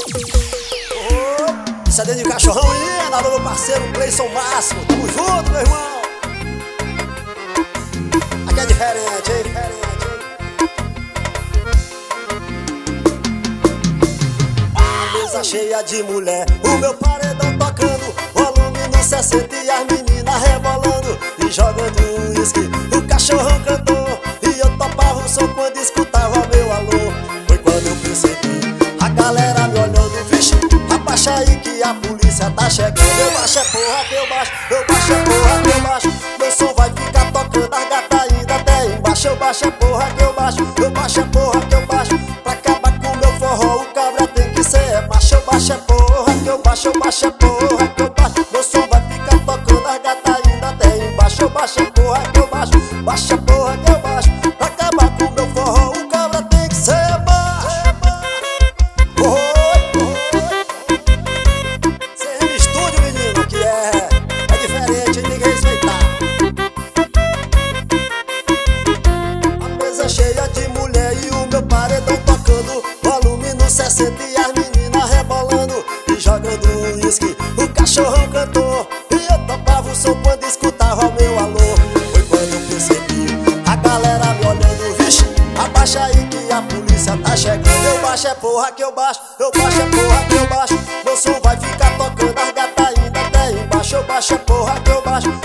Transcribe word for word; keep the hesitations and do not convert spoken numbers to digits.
Oh, isso é dentro de cachorrão e nada, meu parceiro Cleison Máximo. Tamo junto, meu irmão. Aqui é diferente, hein? Diferente, hein? A mesa cheia de mulher, o meu paredão tocando, volume no sessenta e as meninas rebolando e jogando uísque. O cachorrão cantou e eu topava o som quando escutava meu alô. Foi quando eu percebi a galera me olhando, vixe, abaixa aí que a polícia tá chegando. Eu baixo é porra que eu baixo, eu baixo é porra que eu baixo. Meu som vai ficar tocando, as gatas ainda até embaixo. Eu baixo é porra que eu baixo, eu baixo é porra que eu baixo. Pra acabar com o meu forró, o cabra tem que ser macho. Eu baixo é porra que eu baixo, eu baixo é porra que eu baixo. Meu som vai ficar tocando, as gatas ainda até embaixo. Eu baixo é porra que eu baixo, baixo é porra que eu baixo. Pra acabar com o meu forró, o cabra tem que ser macho. Estúdio, menino, que é, é diferente, hein? Tem que respeitar. A mesa cheia de mulher e o meu paredão tocando, volume no sessenta e as meninas rebolando e jogando uísque. O cachorrão cantou e eu topava o som quando escutava o meu alô. Foi quando eu percebi a galera me olhando, vixe, abaixa aí que a polícia tá chegando. Eu baixo é porra que eu baixo, eu baixo é porra que eu baixo. Meu som vai ficar tocando, as gatas ainda até embaixo. Eu baixo é porra que eu baixo,